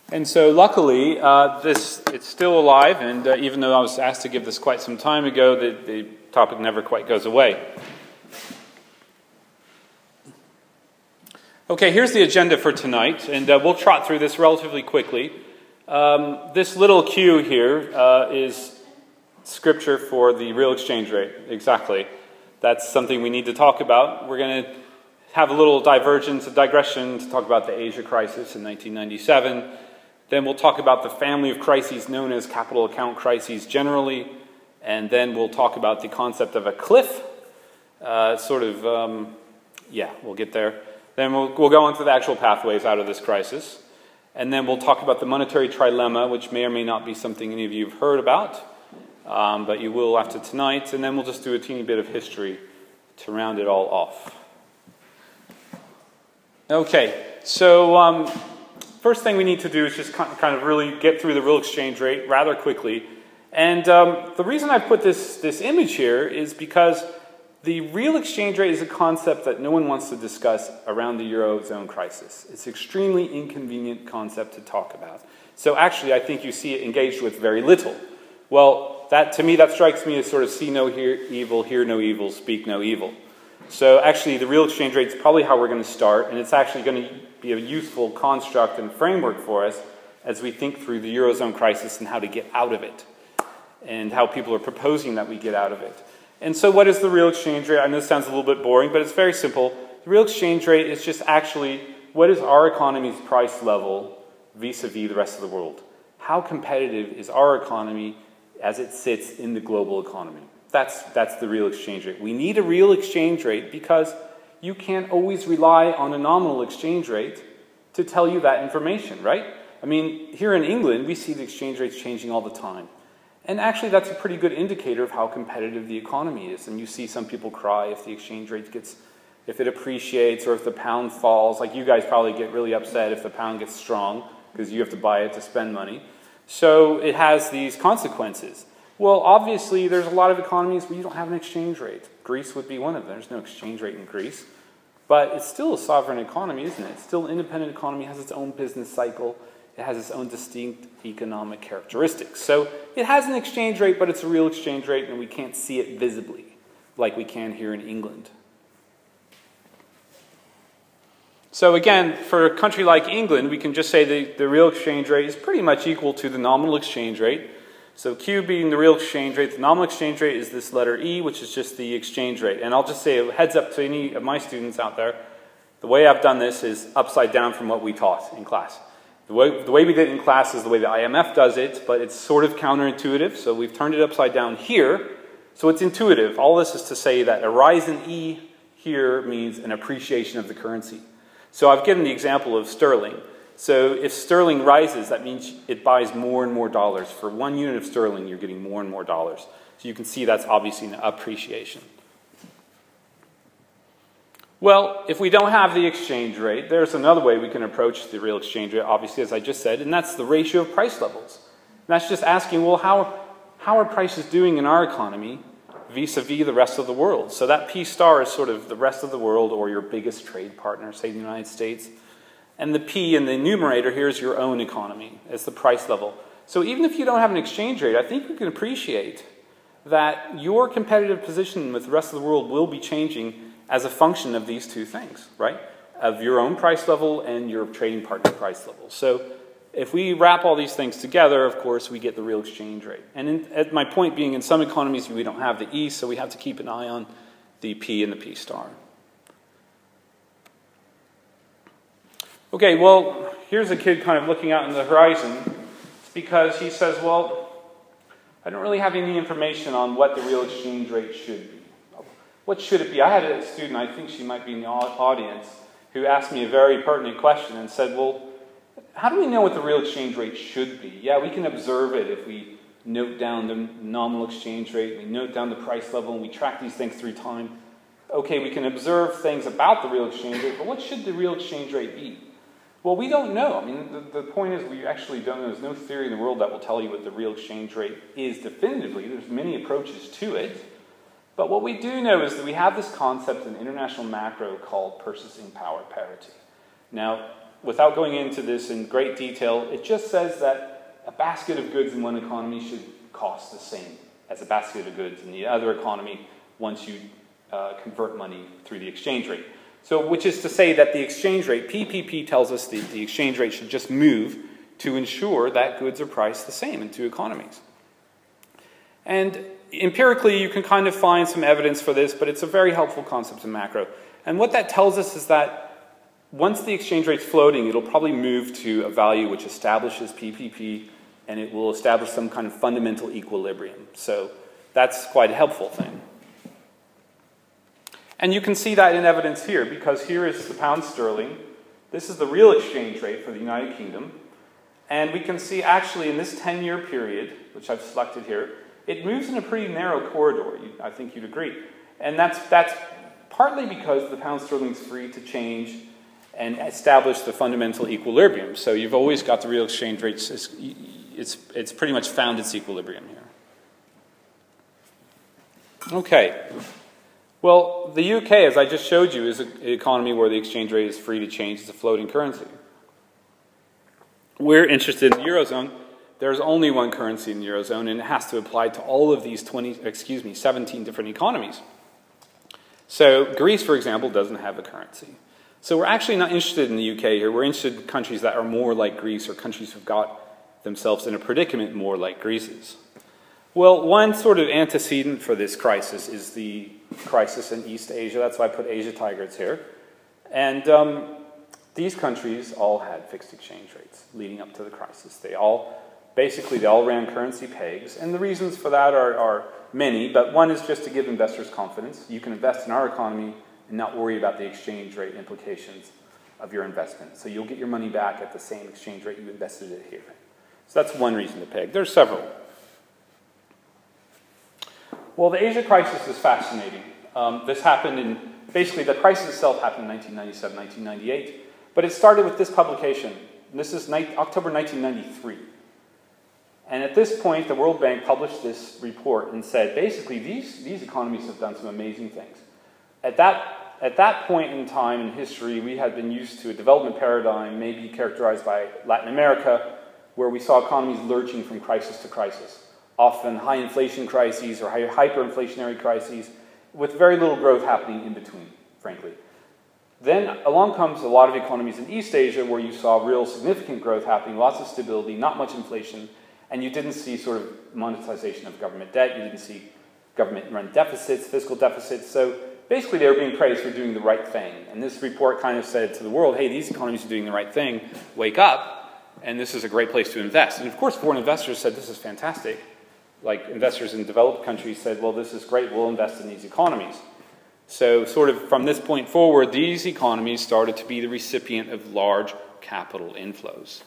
And so luckily, it's still alive, and even though I was asked to give this quite some time ago, the topic never quite goes away. Okay, here's the agenda for tonight, and we'll trot through this relatively quickly. This little Q here is scripture for the real exchange rate. Exactly. That's something we need to talk about. We're going to have a little digression to talk about the Asia crisis in 1997. Then we'll talk about the family of crises known as capital account crises generally. And then we'll talk about the concept of a cliff. We'll get there. Then we'll go on to the actual pathways out of this crisis. And then we'll talk about the monetary trilemma, which may or may not be something any of you have heard about. But you will after tonight. And then we'll just do a teeny bit of history to round it all off. Okay, so first thing we need to do is just kind of really get through the real exchange rate rather quickly. And the reason I put this image here is because the real exchange rate is a concept that no one wants to discuss around the Eurozone crisis. It's an extremely inconvenient concept to talk about. So actually, I think you see it engaged with very little. Well, to me, that strikes me as sort of see no evil, hear no evil, speak no evil. So actually, the real exchange rate is probably how we're going to start, and it's actually going to be a useful construct and framework for us as we think through the Eurozone crisis and how to get out of it, and how people are proposing that we get out of it. And so what is the real exchange rate? I know this sounds a little bit boring, but it's very simple. The real exchange rate is just actually what is our economy's price level vis-a-vis the rest of the world. How competitive is our economy as it sits in the global economy? That's the real exchange rate. We need a real exchange rate because you can't always rely on a nominal exchange rate to tell you that information, right? I mean, here in England, we see the exchange rates changing all the time. And actually, that's a pretty good indicator of how competitive the economy is. And you see some people cry if the exchange rate if it appreciates or if the pound falls. Like you guys probably get really upset if the pound gets strong because you have to buy it to spend money. So it has these consequences. Well, obviously, there's a lot of economies where you don't have an exchange rate. Greece would be one of them. There's no exchange rate in Greece. But it's still a sovereign economy, isn't it? It's still an independent economy. It has its own business cycle. It has its own distinct economic characteristics. So it has an exchange rate, but it's a real exchange rate, and we can't see it visibly like we can here in England. So again, for a country like England, we can just say the real exchange rate is pretty much equal to the nominal exchange rate. So Q being the real exchange rate, the nominal exchange rate is this letter E, which is just the exchange rate. And I'll just say a heads up to any of my students out there, the way I've done this is upside down from what we taught in class. The way we did it in class is the way the IMF does it, but it's sort of counterintuitive, so we've turned it upside down here. So it's intuitive. All this is to say that a rise in E here means an appreciation of the currency. So I've given the example of sterling. So if sterling rises, that means it buys more and more dollars. For 1 unit of sterling, you're getting more and more dollars. So you can see that's obviously an appreciation. Well, if we don't have the exchange rate, there's another way we can approach the real exchange rate, obviously, as I just said, and that's the ratio of price levels. And that's just asking, well, how are prices doing in our economy vis-a-vis the rest of the world? So that P star is sort of the rest of the world or your biggest trade partner, say the United States. And the P in the numerator here is your own economy as the price level. So even if you don't have an exchange rate, I think you can appreciate that your competitive position with the rest of the world will be changing as a function of these two things, right? Of your own price level and your trading partner price level. So if we wrap all these things together, of course, we get the real exchange rate. And at my point being, in some economies, we don't have the E, so we have to keep an eye on the P and the P star. Okay, well, here's a kid kind of looking out in the horizon. It's because he says, well, I don't really have any information on what the real exchange rate should be. What should it be? I had a student, I think she might be in the audience, who asked me a very pertinent question and said, well, how do we know what the real exchange rate should be? Yeah, we can observe it if we note down the nominal exchange rate, we note down the price level, and we track these things through time. Okay, we can observe things about the real exchange rate, but what should the real exchange rate be? Well, we don't know. I mean, the point is we actually don't know. There's no theory in the world that will tell you what the real exchange rate is definitively. There's many approaches to it. But what we do know is that we have this concept in international macro called purchasing power parity. Now, without going into this in great detail, it just says that a basket of goods in one economy should cost the same as a basket of goods in the other economy once you convert money through the exchange rate. So, which is to say that the exchange rate, PPP tells us the exchange rate should just move to ensure that goods are priced the same in two economies. And empirically, you can kind of find some evidence for this, but it's a very helpful concept in macro. And what that tells us is that once the exchange rate's floating, it'll probably move to a value which establishes PPP, and it will establish some kind of fundamental equilibrium. So that's quite a helpful thing. And you can see that in evidence here, because here is the pound sterling. This is the real exchange rate for the United Kingdom. And we can see actually in this 10-year period, which I've selected here, it moves in a pretty narrow corridor, I think you'd agree. And that's partly because the pound sterling is free to change and establish the fundamental equilibrium. So you've always got the real exchange rate. It's pretty much found its equilibrium here. Okay. Well, the UK, as I just showed you, is an economy where the exchange rate is free to change. It's a floating currency. We're interested in the Eurozone. There's only one currency in the Eurozone, and it has to apply to all of these 17 different economies. So Greece, for example, doesn't have a currency. So we're actually not interested in the UK here. We're interested in countries that are more like Greece, or countries who've got themselves in a predicament more like Greece's. Well, one sort of antecedent for this crisis is the crisis in East Asia. That's why I put Asia Tigers here. And these countries all had fixed exchange rates leading up to the crisis. They all ran currency pegs. And the reasons for that are many, but one is just to give investors confidence. You can invest in our economy and not worry about the exchange rate implications of your investment. So you'll get your money back at the same exchange rate you invested it here. So that's one reason to peg. There's several. Well, the Asia crisis is fascinating. This happened basically the crisis itself happened in 1997, 1998, but it started with this publication. This is October 1993. And at this point, the World Bank published this report and said, basically, these economies have done some amazing things. At that point in time in history, we had been used to a development paradigm maybe characterized by Latin America, where we saw economies lurching from crisis to crisis, often high inflation crises or hyperinflationary crises, with very little growth happening in between, frankly. Then along comes a lot of economies in East Asia where you saw real significant growth happening, lots of stability, not much inflation, and you didn't see sort of monetization of government debt, you didn't see government-run deficits, fiscal deficits, so basically they were being praised for doing the right thing. And this report kind of said to the world, hey, these economies are doing the right thing, wake up, and this is a great place to invest. And of course foreign investors said this is fantastic. Like investors in developed countries said, well, this is great, we'll invest in these economies. So sort of from this point forward, these economies started to be the recipient of large capital inflows.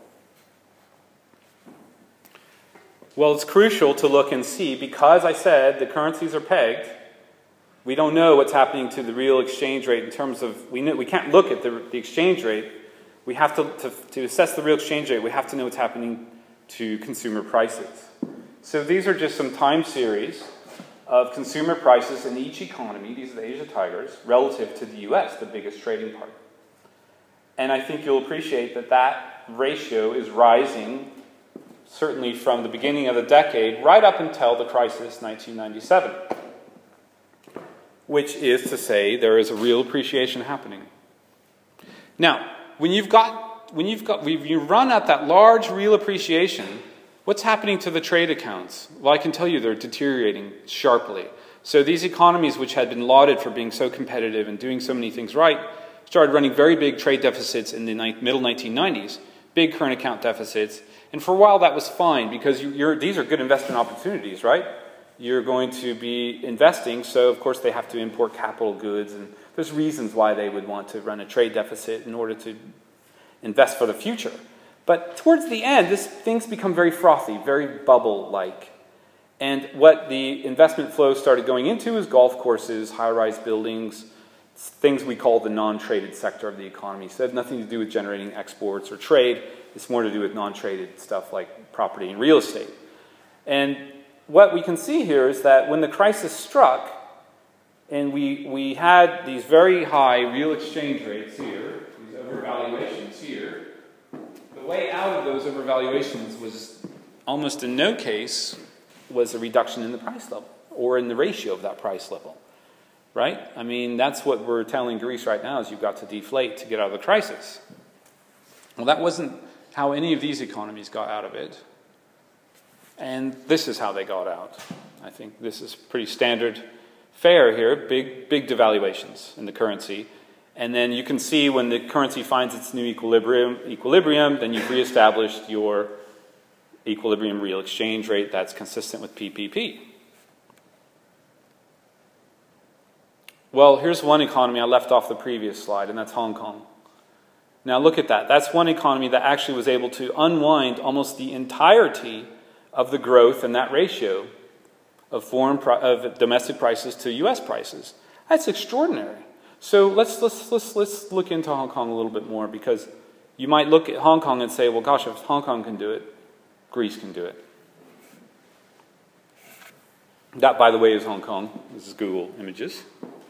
Well, it's crucial to look and see, because I said the currencies are pegged, we don't know what's happening to the real exchange rate in terms of, we can't look at the exchange rate. We have to assess the real exchange rate, we have to know what's happening to consumer prices. So these are just some time series of consumer prices in each economy, these are the Asia Tigers, relative to the US, the biggest trading partner. And I think you'll appreciate that that ratio is rising, certainly from the beginning of the decade, right up until the crisis, 1997. Which is to say, there is a real appreciation happening. Now, when you run at that large real appreciation, what's happening to the trade accounts? Well, I can tell you they're deteriorating sharply. So these economies, which had been lauded for being so competitive and doing so many things right, started running very big trade deficits in the middle 1990s, big current account deficits. And for a while that was fine, because these are good investment opportunities, right? You're going to be investing, so of course they have to import capital goods, and there's reasons why they would want to run a trade deficit in order to invest for the future. But towards the end, things become very frothy, very bubble-like. And what the investment flow started going into is golf courses, high-rise buildings, things we call the non-traded sector of the economy. So it has nothing to do with generating exports or trade. It's more to do with non-traded stuff like property and real estate. And what we can see here is that when the crisis struck, and we had these very high real exchange rates here, these overvaluations here, the way out of those overvaluations was almost in no case was a reduction in the price level or in the ratio of that price level, right? I mean, that's what we're telling Greece right now is you've got to deflate to get out of the crisis. Well, that wasn't how any of these economies got out of it. And this is how they got out. I think this is pretty standard fare here, big devaluations in the currency. And then you can see when the currency finds its new equilibrium, then you've reestablished your equilibrium real exchange rate that's consistent with PPP. Well, here's one economy I left off the previous slide, and that's Hong Kong. Now look at that. That's one economy that actually was able to unwind almost the entirety of the growth in that ratio of domestic prices to U.S. prices. That's extraordinary. So let's look into Hong Kong a little bit more, because you might look at Hong Kong and say, well, gosh, if Hong Kong can do it, Greece can do it. That, by the way, is Hong Kong. This is Google Images.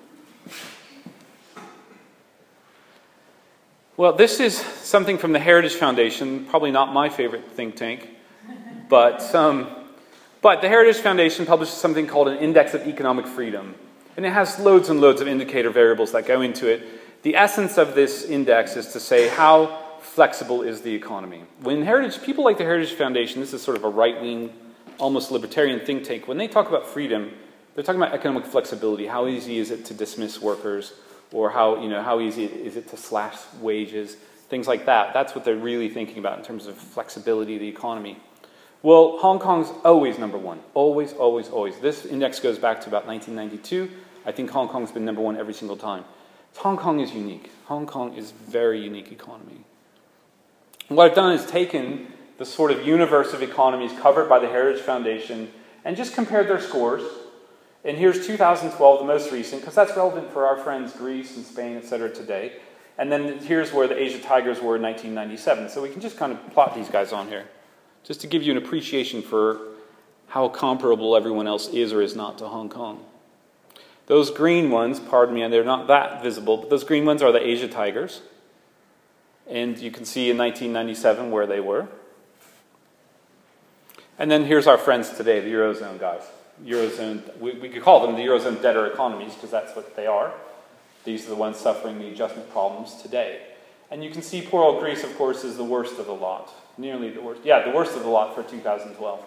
Well, this is something from the Heritage Foundation, probably not my favorite think tank, but the Heritage Foundation publishes something called an Index of Economic Freedom, and it has loads and loads of indicator variables that go into it. The essence of this index is to say how flexible is the economy. When people like the Heritage Foundation, this is sort of a right-wing, almost libertarian think tank, when they talk about freedom, they're talking about economic flexibility. How easy is it to dismiss workers, or how easy is it to slash wages, things like that. That's what they're really thinking about in terms of flexibility of the economy. Well, Hong Kong's always number one. Always, always, always. This index goes back to about 1992. I think Hong Kong's been number one every single time. Hong Kong is unique. Hong Kong is a very unique economy. And what I've done is taken the sort of universe of economies covered by the Heritage Foundation and just compared their scores. And here's 2012, the most recent, because that's relevant for our friends Greece and Spain, etc. today. And then here's where the Asia Tigers were in 1997. So we can just kind of plot these guys on here, just to give you an appreciation for how comparable everyone else is or is not to Hong Kong. Those green ones, pardon me, and they're not that visible, but those green ones are the Asia Tigers. And you can see in 1997 where they were. And then here's our friends today, the Eurozone guys. Eurozone, we could call them the Eurozone debtor economies, because that's what they are. These are the ones suffering the adjustment problems today. And you can see poor old Greece, of course, is the worst of the lot. Nearly the worst. Yeah, the worst of the lot for 2012.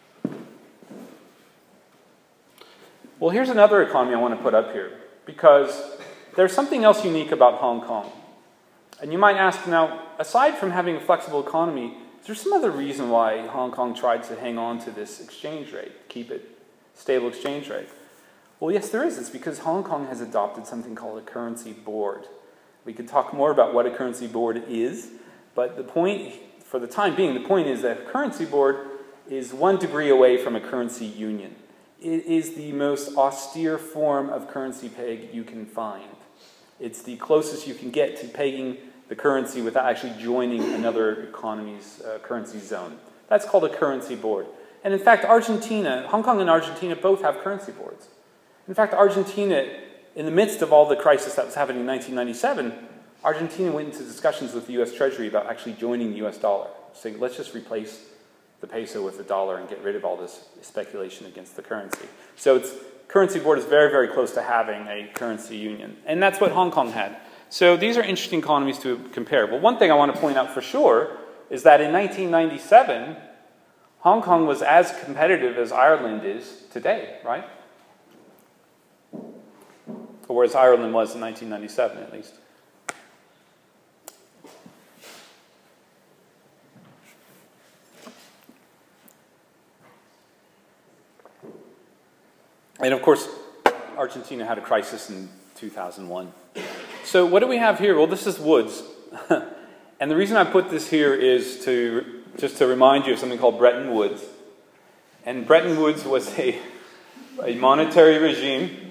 Well, here's another economy I want to put up here, because there's something else unique about Hong Kong. And you might ask, now, aside from having a flexible economy, is there some other reason why Hong Kong tried to hang on to this exchange rate, keep it stable exchange rate? Well, yes, there is. It's because Hong Kong has adopted something called a currency board. We could talk more about what a currency board is, but the point, for the time being, the point is that a currency board is one degree away from a currency union. It is the most austere form of currency peg you can find. It's the closest you can get to pegging the currency without actually joining another economy's currency zone. That's called a currency board. And in fact, Hong Kong and Argentina both have currency boards. In fact, Argentina, in the midst of all the crisis that was happening in 1997, Argentina went into discussions with the U.S. Treasury about actually joining the U.S. dollar, saying, let's just replace the peso with the dollar and get rid of all this speculation against the currency. So currency board is very, very close to having a currency union. And that's what Hong Kong had. So these are interesting economies to compare. But one thing I want to point out for sure is that in 1997, Hong Kong was as competitive as Ireland is today, right? Or as Ireland was in 1997, at least. And of course, Argentina had a crisis in 2001. So what do we have here? Well, this is Woods. And the reason I put this here is just to remind you of something called Bretton Woods. And Bretton Woods was a monetary regime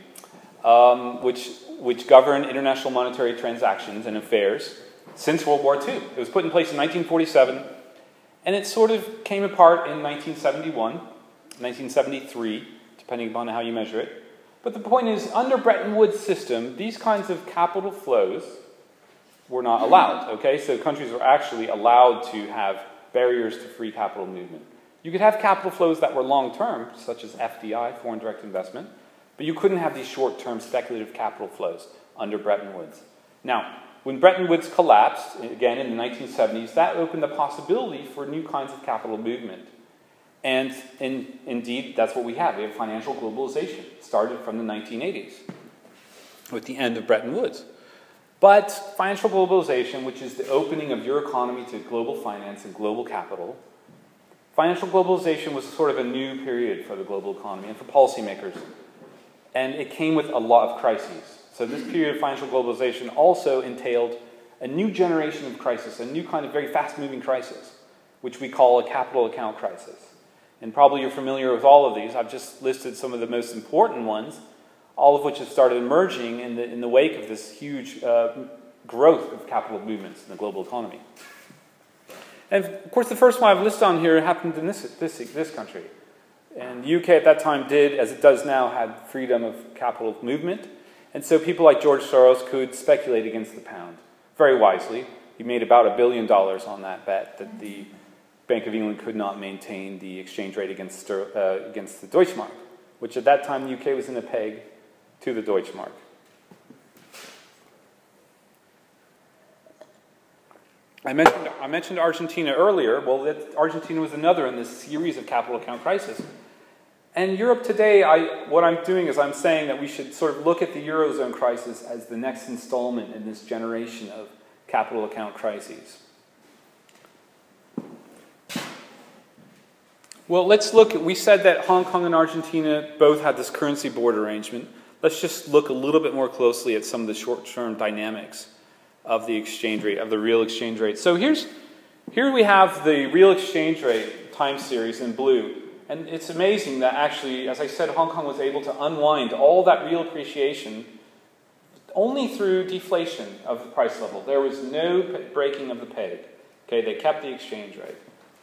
which governed international monetary transactions and affairs since World War II. It was put in place in 1947, and it sort of came apart in 1971, 1973, depending upon how you measure it. But the point is, under Bretton Woods system, these kinds of capital flows were not allowed, okay? So countries were actually allowed to have barriers to free capital movement. You could have capital flows that were long-term, such as FDI, foreign direct investment, but you couldn't have these short-term speculative capital flows under Bretton Woods. Now, when Bretton Woods collapsed, again in the 1970s, that opened the possibility for new kinds of capital movement. And indeed, that's what we have. We have financial globalization. It started from the 1980s with the end of Bretton Woods. But financial globalization, which is the opening of your economy to global finance and global capital, financial globalization was sort of a new period for the global economy and for policymakers. And it came with a lot of crises. So this period of financial globalization also entailed a new generation of crisis, a new kind of very fast-moving crisis, which we call a capital account crisis. And probably you're familiar with all of these. I've just listed some of the most important ones, all of which have started emerging in the wake of this huge growth of capital movements in the global economy. And of course, the first one I've listed on here happened in this country. And the UK at that time did, as it does now, had freedom of capital movement. And so people like George Soros could speculate against the pound very wisely. He made about $1 billion on that bet that the Bank of England could not maintain the exchange rate against the Deutschmark, which at that time the UK was in a peg to the Deutschmark. I mentioned Argentina earlier. Well, Argentina was another in this series of capital account crises. And Europe today, what I'm doing is I'm saying that we should sort of look at the Eurozone crisis as the next installment in this generation of capital account crises. Well, let's look. We said that Hong Kong and Argentina both had this currency board arrangement. Let's just look a little bit more closely at some of the short-term dynamics of the exchange rate, of the real exchange rate. So here we have the real exchange rate time series in blue. And it's amazing that actually, as I said, Hong Kong was able to unwind all that real appreciation only through deflation of the price level. There was no breaking of the peg. Okay, they kept the exchange rate.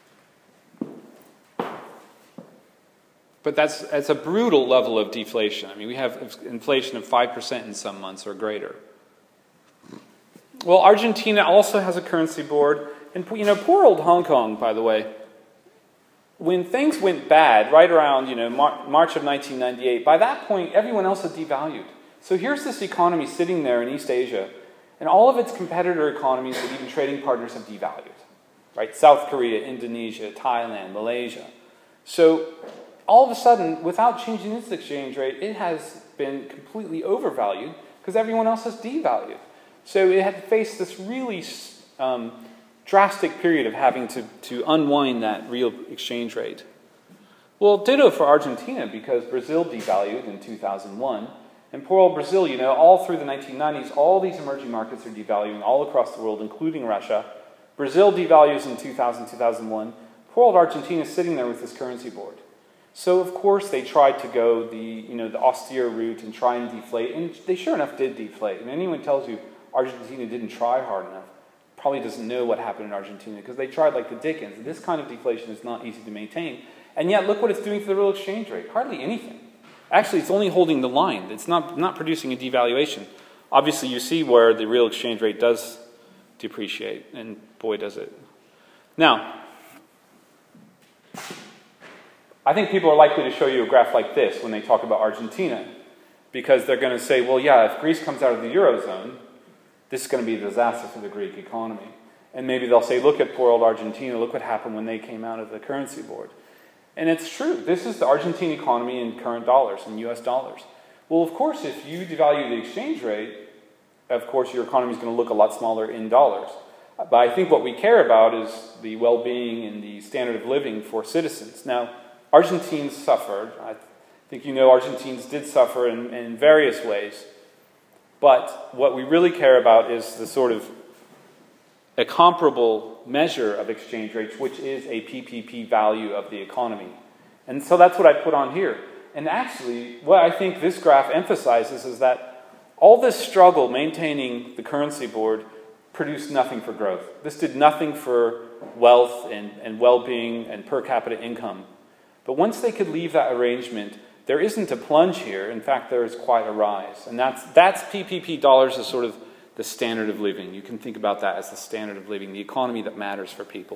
But that's a brutal level of deflation. I mean, we have inflation of 5% in some months or greater. Well, Argentina also has a currency board. And, poor old Hong Kong, by the way. When things went bad, right around, March of 1998, by that point, everyone else had devalued. So here's this economy sitting there in East Asia, and all of its competitor economies and even trading partners have devalued. Right? South Korea, Indonesia, Thailand, Malaysia. So all of a sudden, without changing its exchange rate, it has been completely overvalued because everyone else has devalued. So it had to face this really drastic period of having to unwind that real exchange rate. Well, ditto for Argentina because Brazil devalued in 2001. And poor old Brazil, all through the 1990s, all these emerging markets are devaluing all across the world, including Russia. Brazil devalues in 2000, 2001. Poor old Argentina is sitting there with this currency board. So, of course, they tried to go the austere route and try and deflate. And they sure enough did deflate. And anyone tells you Argentina didn't try hard enough probably doesn't know what happened in Argentina because they tried like the dickens. This kind of deflation is not easy to maintain. And yet, look what it's doing to the real exchange rate. Hardly anything. Actually, it's only holding the line. It's not producing a devaluation. Obviously, you see where the real exchange rate does depreciate. And boy, does it. Now, I think people are likely to show you a graph like this when they talk about Argentina. Because they're going to say, well, yeah, if Greece comes out of the Eurozone, this is going to be a disaster for the Greek economy. And maybe they'll say, look at poor old Argentina, look what happened when they came out of the currency board. And it's true. This is the Argentine economy in current dollars, in US dollars. Well, of course, if you devalue the exchange rate, of course, your economy is going to look a lot smaller in dollars. But I think what we care about is the well-being and the standard of living for citizens. Now, Argentines suffered. I think Argentines did suffer in various ways. But what we really care about is the sort of a comparable measure of exchange rates, which is a PPP value of the economy. And so that's what I put on here. And actually, what I think this graph emphasizes is that all this struggle maintaining the currency board produced nothing for growth. This did nothing for wealth and well-being and per capita income. But once they could leave that arrangement, there isn't a plunge here. In fact, there is quite a rise. And that's PPP dollars is sort of the standard of living. You can think about that as the standard of living, the economy that matters for people.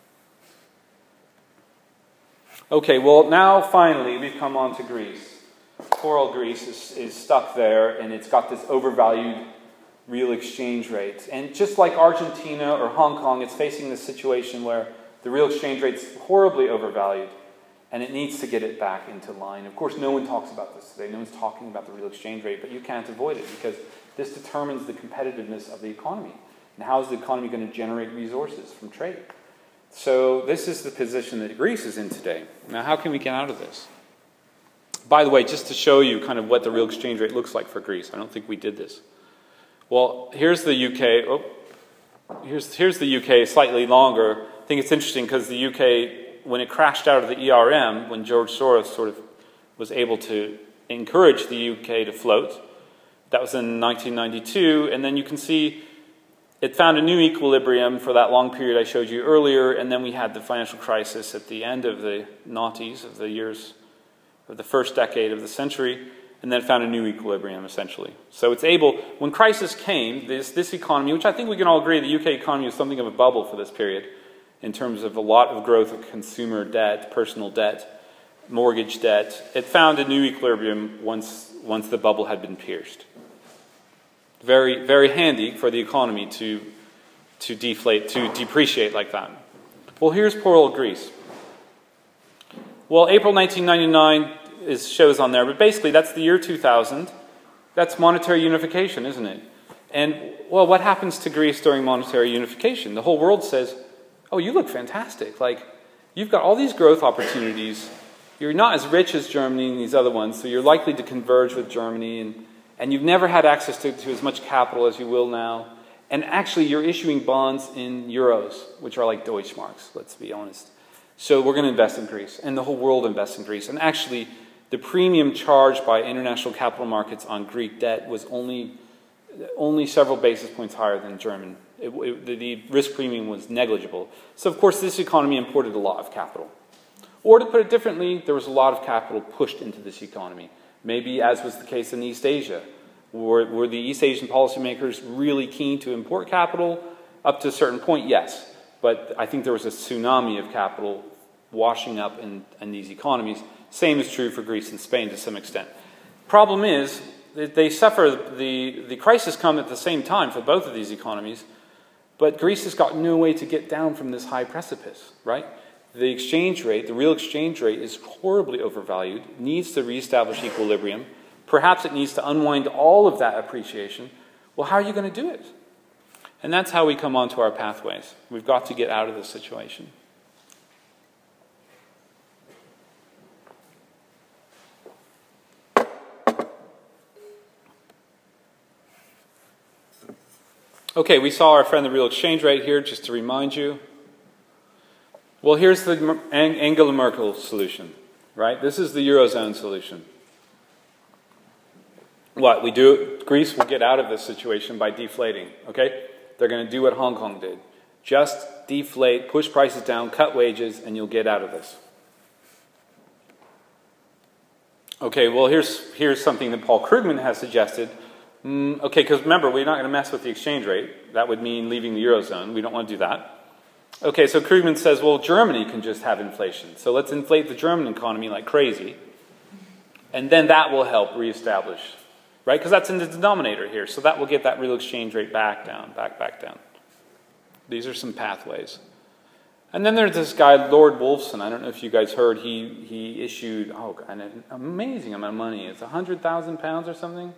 Okay, well, now finally we've come on to Greece. Poor old Greece is stuck there, and it's got this overvalued real exchange rate. And just like Argentina or Hong Kong, it's facing this situation where the real exchange rate's horribly overvalued, and it needs to get it back into line. Of course, no one talks about this today. No one's talking about the real exchange rate, but you can't avoid it because this determines the competitiveness of the economy. And how is the economy going to generate resources from trade? So this is the position that Greece is in today. Now, how can we get out of this? By the way, just to show you kind of what the real exchange rate looks like for Greece, I don't think we did this. Well, here's the UK. Oh, here's the UK slightly longer. I think it's interesting because the UK, when it crashed out of the ERM, when George Soros sort of was able to encourage the UK to float, that was in 1992, and then you can see it found a new equilibrium for that long period I showed you earlier, and then we had the financial crisis at the end of the noughties, of the years of the first decade of the century, and then it found a new equilibrium, essentially. So it's able, when crisis came, this economy, which I think we can all agree the UK economy was something of a bubble for this period, in terms of a lot of growth of consumer debt, personal debt, mortgage debt, it found a new equilibrium once the bubble had been pierced. Very, very handy for the economy to deflate, to depreciate like that. Well, here's poor old Greece. Well, April 1999 shows on there, but basically that's the year 2000. That's monetary unification, isn't it? And, well, what happens to Greece during monetary unification? The whole world says, oh, you look fantastic. Like, you've got all these growth opportunities. You're not as rich as Germany and these other ones, so you're likely to converge with Germany, and you've never had access to as much capital as you will now. And actually, you're issuing bonds in euros, which are like Deutschmarks, let's be honest. So we're going to invest in Greece, and the whole world invests in Greece. And actually, the premium charged by international capital markets on Greek debt was only several basis points higher than German. The risk premium was negligible. So, of course, this economy imported a lot of capital. Or to put it differently, there was a lot of capital pushed into this economy. Maybe, as was the case in East Asia, were the East Asian policymakers really keen to import capital? Up to a certain point, yes. But I think there was a tsunami of capital washing up in these economies. Same is true for Greece and Spain to some extent. Problem is, they suffer, the crisis come at the same time for both of these economies, but Greece has got no way to get down from this high precipice, right? The exchange rate, the real exchange rate, is horribly overvalued, needs to reestablish equilibrium. Perhaps it needs to unwind all of that appreciation. Well, how are you going to do it? And that's how we come onto our pathways. We've got to get out of this situation. Okay, we saw our friend the real exchange rate here, just to remind you. Well, here's the Angela Merkel solution, right? This is the Eurozone solution. What we do, Greece will get out of this situation by deflating, okay? They're going to do what Hong Kong did. Just deflate, push prices down, cut wages, and you'll get out of this. Okay, well, here's something that Paul Krugman has suggested. Okay, because remember, we're not going to mess with the exchange rate. That would mean leaving the Eurozone. We don't want to do that. Okay, so Krugman says, well, Germany can just have inflation. So let's inflate the German economy like crazy. And then that will help reestablish, right? Because that's in the denominator here. So that will get that real exchange rate back down, back down. These are some pathways. And then there's this guy, Lord Wolfson. I don't know if you guys heard. He issued an amazing amount of money. It's £100,000 or something?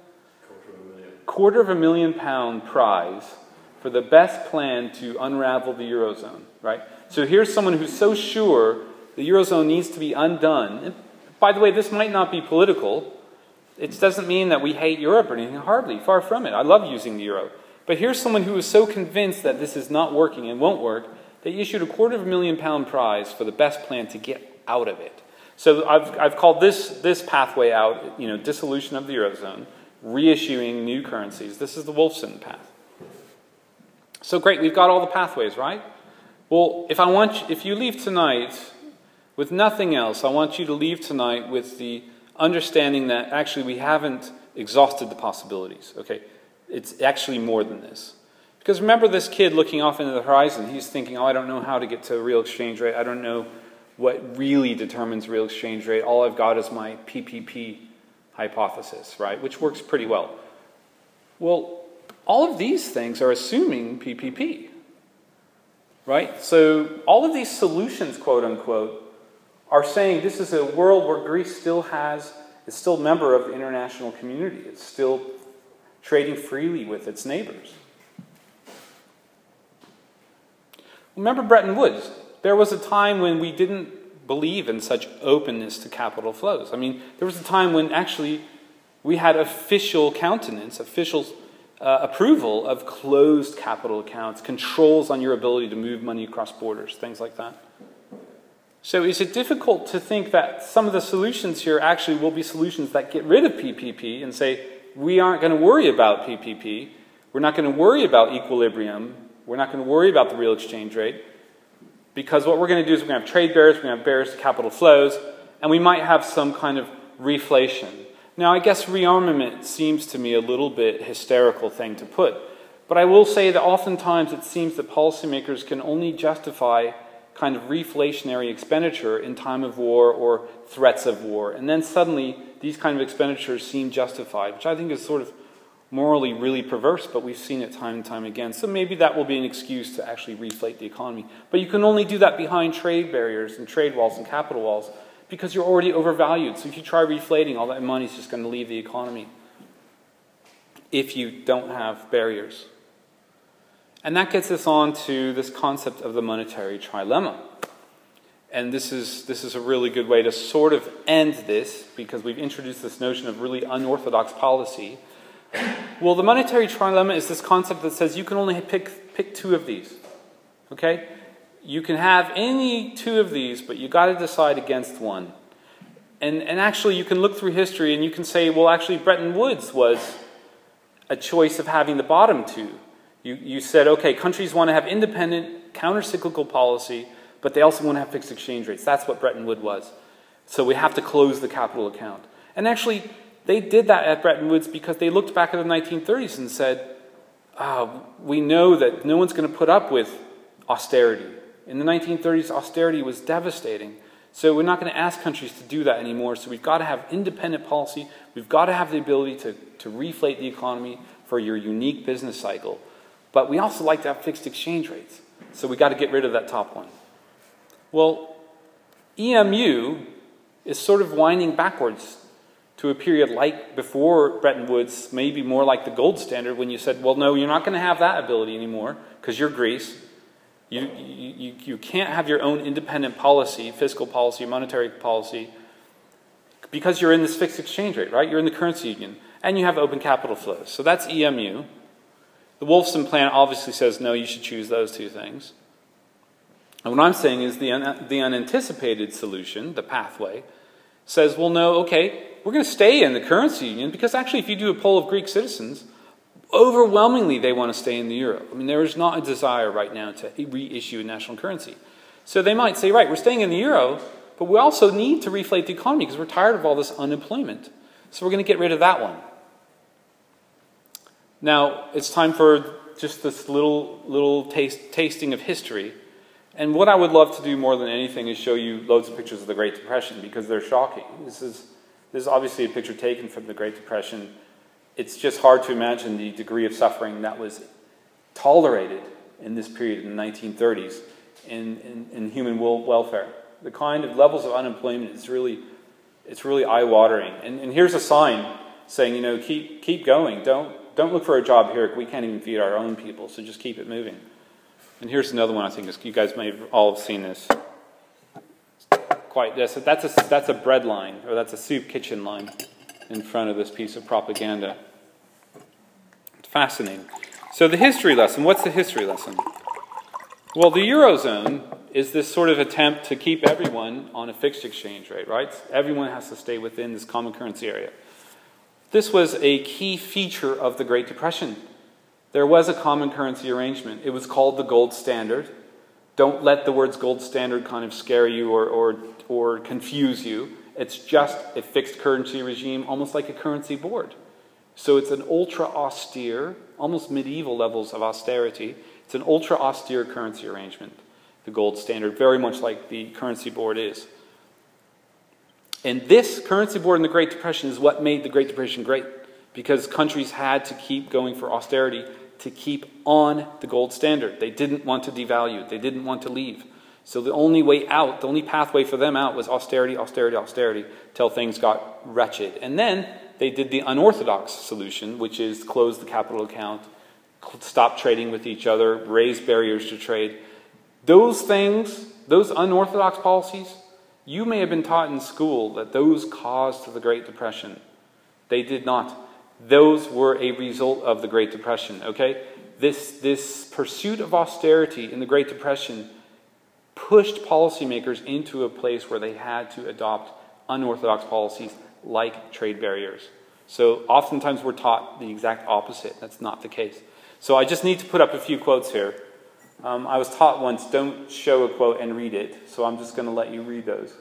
£250,000 prize for the best plan to unravel the Eurozone, right? So here's someone who's so sure the Eurozone needs to be undone. And by the way, this might not be political. It doesn't mean that we hate Europe or anything, hardly, far from it. I love using the euro. But here's someone who is so convinced that this is not working and won't work, they issued a £250,000 prize for the best plan to get out of it. So I've called this pathway out, dissolution of the Eurozone, reissuing new currencies. This is the Wolfson path. So great, we've got all the pathways, right? Well, if you leave tonight with nothing else, I want you to leave tonight with the understanding that actually we haven't exhausted the possibilities, okay? it's actually more than this. Because remember this kid looking off into the horizon, he's thinking, oh, I don't know how to get to a real exchange rate. I don't know what really determines real exchange rate. All I've got is my PPP hypothesis, right, which works pretty well. Well, all of these things are assuming PPP, right? So all of these solutions, quote unquote, are saying this is a world where Greece is still a member of the international community. It's still trading freely with its neighbors. Remember Bretton Woods. There was a time when we didn't believe in such openness to capital flows. I mean, there was a time when actually we had official countenance, official approval of closed capital accounts, controls on your ability to move money across borders, things like that. So is it difficult to think that some of the solutions here actually will be solutions that get rid of PPP and say, we aren't going to worry about PPP, we're not going to worry about equilibrium, we're not going to worry about the real exchange rate, because what we're going to do is we're going to have trade barriers, we're going to have barriers to capital flows, and we might have some kind of reflation. Now, I guess rearmament seems to me a little bit hysterical thing to put, but I will say that oftentimes it seems that policymakers can only justify kind of reflationary expenditure in time of war or threats of war, and then suddenly these kind of expenditures seem justified, which I think is sort of morally really perverse, but we've seen it time and time again. So maybe that will be an excuse to actually reflate the economy. But you can only do that behind trade barriers and trade walls and capital walls because you're already overvalued. So if you try reflating, all that money is just going to leave the economy if you don't have barriers. And that gets us on to this concept of the monetary trilemma. And this is a really good way to sort of end this, because we've introduced this notion of really unorthodox policy. Well, the monetary trilemma is this concept that says you can only pick two of these. Okay? You can have any two of these, but you got to decide against one. And actually, you can look through history and you can say, well, actually, Bretton Woods was a choice of having the bottom two. You said, okay, countries want to have independent, counter-cyclical policy, but they also want to have fixed exchange rates. That's what Bretton Woods was. So we have to close the capital account. And actually, they did that at Bretton Woods because they looked back at the 1930s and said, we know that no one's going to put up with austerity. In the 1930s, austerity was devastating. So we're not going to ask countries to do that anymore. So we've got to have independent policy. We've got to have the ability to reflate the economy for your unique business cycle. But we also like to have fixed exchange rates. So we've got to get rid of that top one. Well, EMU is sort of winding backwards to a period like before Bretton Woods, maybe more like the gold standard, when you said, well, no, you're not going to have that ability anymore because you're Greece. You can't have your own independent policy, fiscal policy, monetary policy, because you're in this fixed exchange rate, right? You're in the currency union, and you have open capital flows. So that's EMU. The Wolfson Plan obviously says, no, you should choose those two things. And what I'm saying is the unanticipated solution, the pathway, says, well, no, okay, we're going to stay in the currency union, because actually if you do a poll of Greek citizens, overwhelmingly they want to stay in the euro. I mean, there is not a desire right now to reissue a national currency. So they might say, right, we're staying in the euro, but we also need to reflate the economy because we're tired of all this unemployment. So we're going to get rid of that one. Now, it's time for just this little tasting of history. And what I would love to do more than anything is show you loads of pictures of the Great Depression, because they're shocking. This is obviously a picture taken from the Great Depression. It's just hard to imagine the degree of suffering that was tolerated in this period in the 1930s in human welfare. The kind of levels of unemployment is really eye-watering. And here's a sign saying, you know, keep going. Don't look for a job here. We can't even feed our own people, so just keep it moving. And here's another one. I think you guys may have all seen this. That's a bread line, or that's a soup kitchen line in front of this piece of propaganda. It's fascinating. So the history lesson. What's the history lesson? Well, the Eurozone is this sort of attempt to keep everyone on a fixed exchange rate, right? Everyone has to stay within this common currency area. This was a key feature of the Great Depression. There was a common currency arrangement. It was called the gold standard. Don't let the words gold standard kind of scare you or confuse you. It's just a fixed currency regime, almost like a currency board. So it's an ultra-austere, almost medieval levels of austerity. It's an ultra-austere currency arrangement, the gold standard, very much like the currency board is. And this currency board in the Great Depression is what made the Great Depression great, because countries had to keep going for austerity to keep on the gold standard. They didn't want to devalue it. They didn't want to leave. So the only way out, the only pathway for them out was austerity, austerity, austerity, till things got wretched. And then they did the unorthodox solution, which is close the capital account, stop trading with each other, raise barriers to trade. Those things, those unorthodox policies, you may have been taught in school that those caused the Great Depression. They did not. Those were a result of the Great Depression, okay? This pursuit of austerity in the Great Depression pushed policymakers into a place where they had to adopt unorthodox policies like trade barriers. So oftentimes we're taught the exact opposite. That's not the case. So I just need to put up a few quotes here. I was taught once, don't show a quote and read it. So I'm just going to let you read those.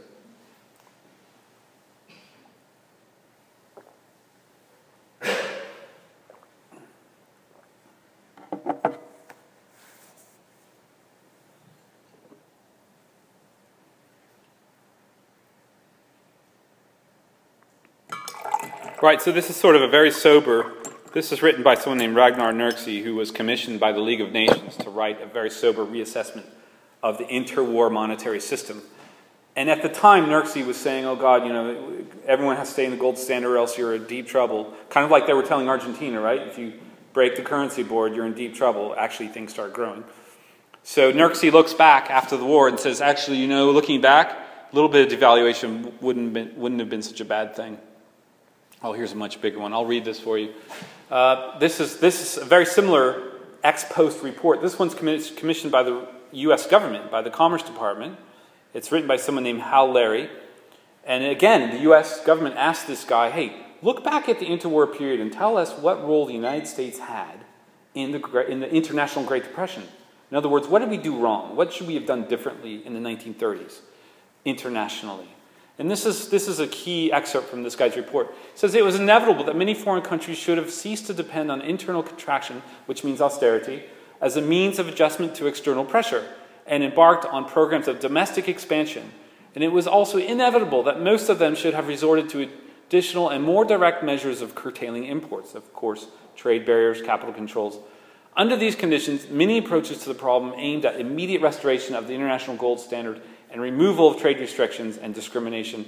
Right, so this is sort of a very sober, this is written by someone named Ragnar Nerksy, who was commissioned by the League of Nations to write a very sober reassessment of the interwar monetary system. And at the time, Nerksy was saying, oh God, everyone has to stay in the gold standard or else you're in deep trouble. Kind of like they were telling Argentina, right? If you break the currency board, you're in deep trouble. Actually, things start growing. So Nerksy looks back after the war and says, actually, looking back, a little bit of devaluation wouldn't have been such a bad thing. Oh, here's a much bigger one. I'll read this for you. This is a very similar ex-post report. This one's commissioned by the U.S. government, by the Commerce Department. It's written by someone named Hal Larry. And again, the U.S. government asked this guy, hey, look back at the interwar period and tell us what role the United States had in the international Great Depression. In other words, what did we do wrong? What should we have done differently in the 1930s internationally? And this is a key excerpt from this guy's report. It says, it was inevitable that many foreign countries should have ceased to depend on internal contraction, which means austerity, as a means of adjustment to external pressure, and embarked on programs of domestic expansion. And it was also inevitable that most of them should have resorted to additional and more direct measures of curtailing imports, of course, trade barriers, capital controls. Under these conditions, many approaches to the problem aimed at immediate restoration of the international gold standard and removal of trade restrictions and discrimination,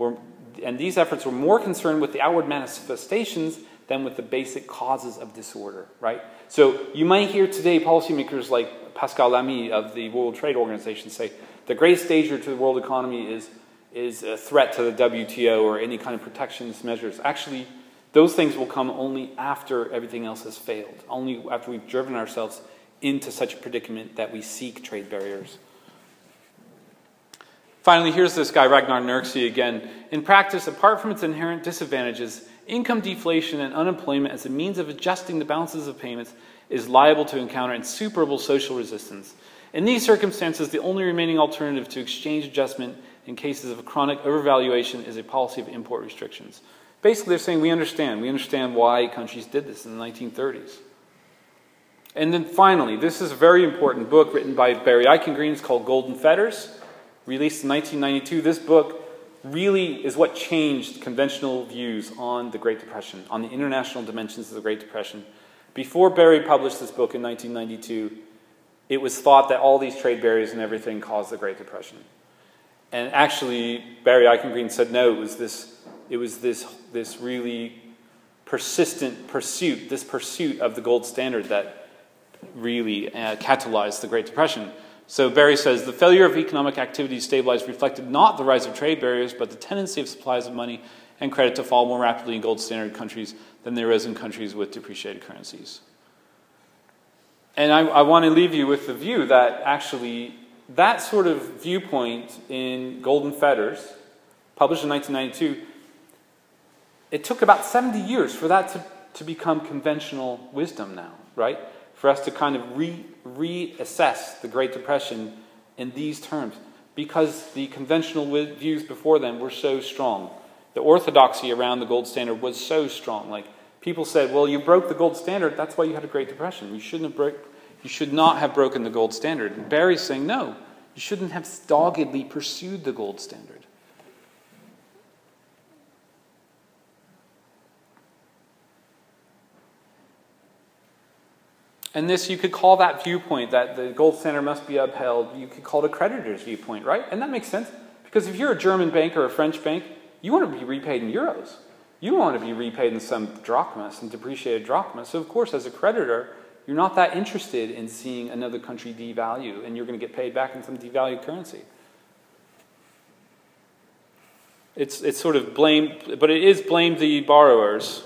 and these efforts were more concerned with the outward manifestations than with the basic causes of disorder, right? So you might hear today policymakers like Pascal Lamy of the World Trade Organization say the greatest danger to the world economy is a threat to the WTO or any kind of protectionist measures. Actually, those things will come only after everything else has failed, only after we've driven ourselves into such a predicament that we seek trade barriers. Finally, here's this guy, Ragnar Nerksy, again. In practice, apart from its inherent disadvantages, income deflation and unemployment as a means of adjusting the balances of payments is liable to encounter insuperable social resistance. In these circumstances, the only remaining alternative to exchange adjustment in cases of chronic overvaluation is a policy of import restrictions. Basically, they're saying we understand why countries did this in the 1930s. And then finally, this is a very important book written by Barry Eichengreen. It's called Golden Fetters. Released in 1992, this book really is what changed conventional views on the Great Depression, on the international dimensions of the Great Depression. Before Barry published this book in 1992, it was thought that all these trade barriers and everything caused the Great Depression. And actually, Barry Eichengreen said no, it was this really persistent pursuit, this pursuit of the gold standard that really catalyzed the Great Depression. So Barry says, the failure of economic activity to stabilize reflected not the rise of trade barriers, but the tendency of supplies of money and credit to fall more rapidly in gold standard countries than there is in countries with depreciated currencies. And I want to leave you with the view that actually that sort of viewpoint in Golden Fetters, published in 1992, it took about 70 years for that to become conventional wisdom now, right? For us to kind of reassess the Great Depression in these terms, because the conventional views before them were so strong. The orthodoxy around the gold standard was so strong. Like, people said, well, you broke the gold standard, that's why you had a Great Depression. You should not have broken the gold standard. And Barry's saying, no, you shouldn't have doggedly pursued the gold standard. And this, you could call that viewpoint, that the gold standard must be upheld, you could call it a creditor's viewpoint, right? And that makes sense. Because if you're a German bank or a French bank, you want to be repaid in euros. You don't want to be repaid in some drachma, some depreciated drachma. So of course, as a creditor, you're not that interested in seeing another country devalue, and you're going to get paid back in some devalued currency. It's sort of blame, but it is blame the borrowers.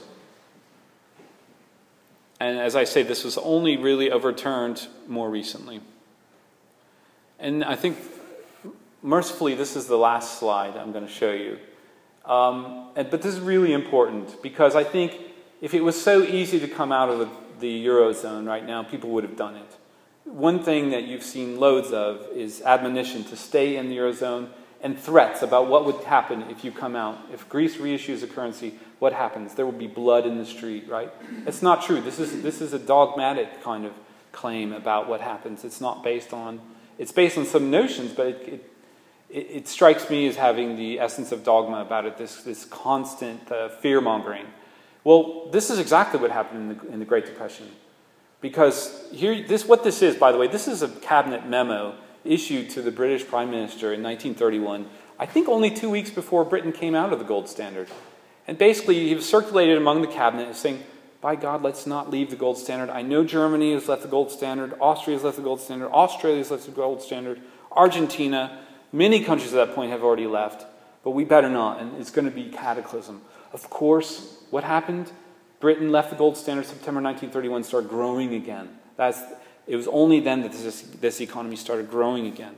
And as I say, this was only really overturned more recently. And I think, mercifully, this is the last slide I'm going to show you. But this is really important, because I think if it was so easy to come out of the Eurozone right now, people would have done it. One thing that you've seen loads of is admonition to stay in the Eurozone, and threats about what would happen if you come out. If Greece reissues a currency, what happens? There will be blood in the street, right? It's not true. This is a dogmatic kind of claim about what happens. It's not based on, it's based on some notions, but it strikes me as having the essence of dogma about it, this constant fear-mongering. Well, this is exactly what happened in the Great Depression. Because what this is, by the way, this is a cabinet memo issued to the British Prime Minister in 1931, I think only 2 weeks before Britain came out of the gold standard. And basically, he was circulated among the cabinet saying, by God, let's not leave the gold standard. I know Germany has left the gold standard, Austria has left the gold standard, Australia has left the gold standard, Argentina, many countries at that point have already left, but we better not, and it's going to be cataclysm. Of course, what happened? Britain left the gold standard September 1931, started growing again. It was only then that this economy started growing again.